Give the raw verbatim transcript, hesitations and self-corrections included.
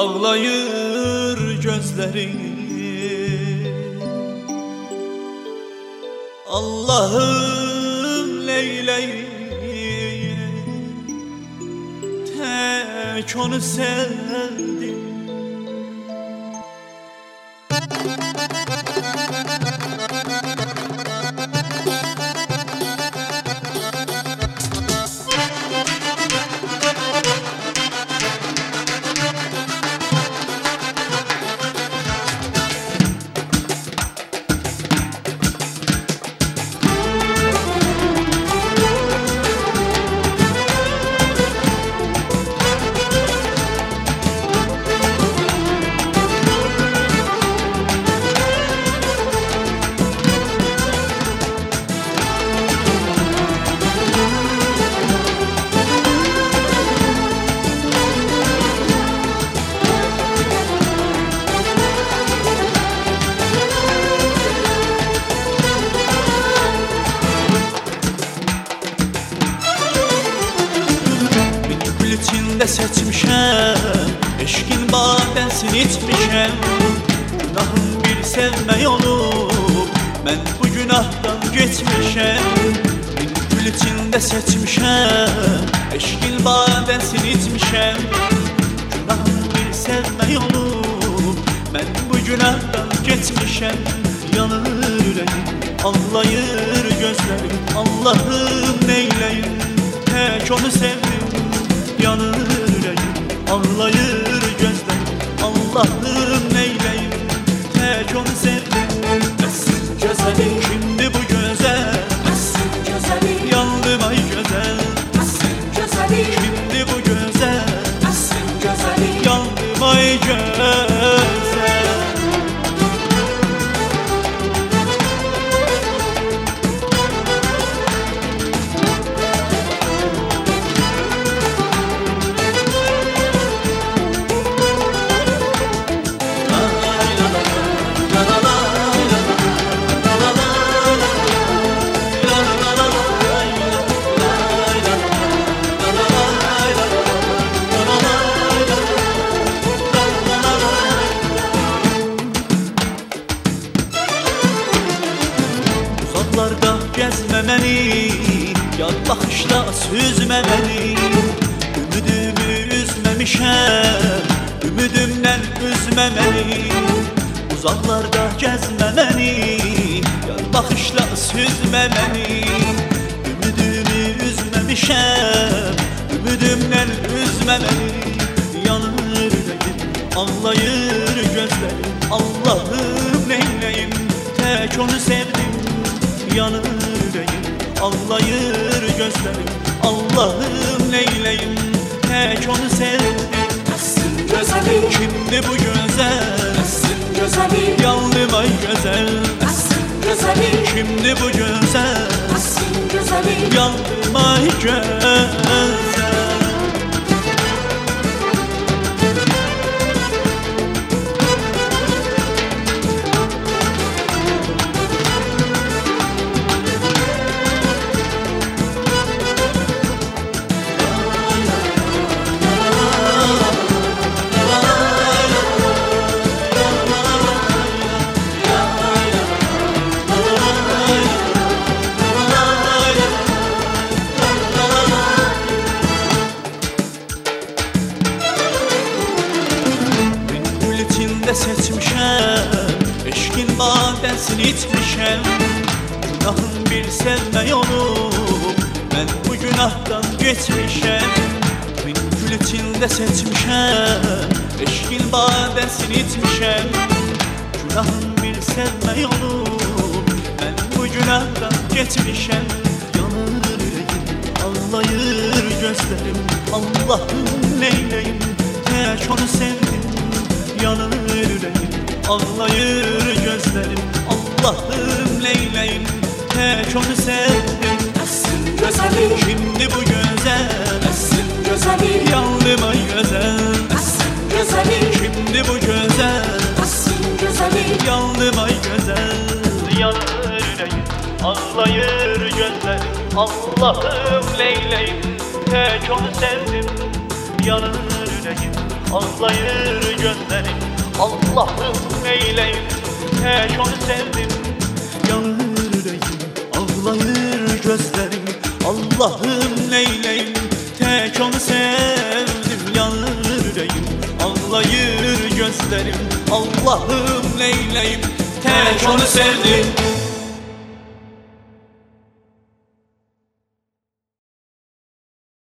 ağlayır gözlerim. Allah'ım neyleyim, tek onu sevdim. İçinde seçmişem, eşkin badəsini içmişəm. Günahım bir sevmək olub, mən bu günahdan geçmişəm. Min gül içində seçmişəm, eşkin badəsini içmişəm. Günahım bir sevmək olub, mən bu günahdan geçmişəm. Yanır ürəyim, ağlayır gözlərim. Allah'ım neyləyim, tek onu sevdim. Yanır ürəyim, ağlayır gözlərim. Allah'ım neyləyim, tek onu sevdim. Əssin gözəlim, şimdi bu gözəl. Əssin gözəlim, yandım ay gözəl. əssin gözəlim, Şimdi bu gözəl, əssin gözəlim. yandım ay gözəl. Uzaqlarda gəzməməni, yad baxışla süzməməni. Ümidimi üzməmişəm, ümidimdən üzməməni. Uzaqlarda gəzməməni, yad baxışla süzməməni. Ümidimi üzməmişəm, ümidimdən üzməməni. Yanır ürəyim, ağlayır gözlərim. Allah'ım neyləyim, tek onu sevdim. Yanır ürəyim, ağlayır gözlərim. Allah'ım neyləyim, tek onu sevdim. Əssin gözəlim, Şimdi bu gözəl, əssin gözəlim, yandım ay gözəl. əssin gözəlim, Şimdi bu gözəl, əssin gözəlim. yandım ay gözəl. Seçmişəm, eşkin badəsini içmişəm. Günahım bir sevmək olub, mən bu günahdan geçmişəm. Min gül içində seçmişəm, eşkin badəsini içmişəm. Günahım bir sevmək olub, mən bu günahdan geçmişəm. Yanır ürəyim, ağlayır gözlərim. Allah'ım neyləyim, tek onu sevdim. Yanır ürəyim, ağlayır gözlərim. Allah'ım neyləyim, tek onu sevdim. Əssin gözəlim, Şimdi bu gözəl, əssin gözəlim, yandım ay gözəl. əssin gözəlim, Şimdi bu gözəl, əssin gözəlim. yandım ay gözəl. Yanır ürəyim, ağlayır gözlərim. Allah'ım neyləyim, tek onu sevdim. Yanır ürəyim, ağlayır gözlerim. Allah'ım neyleyim, tek onu sevdim. Yanır yüreğim, ağlayır gözlerim. Allah'ım neyleyim, tek onu sevdim. Yanır yüreğim, ağlayır gözlerim. Allah'ım neyleyim, tek onu sevdim.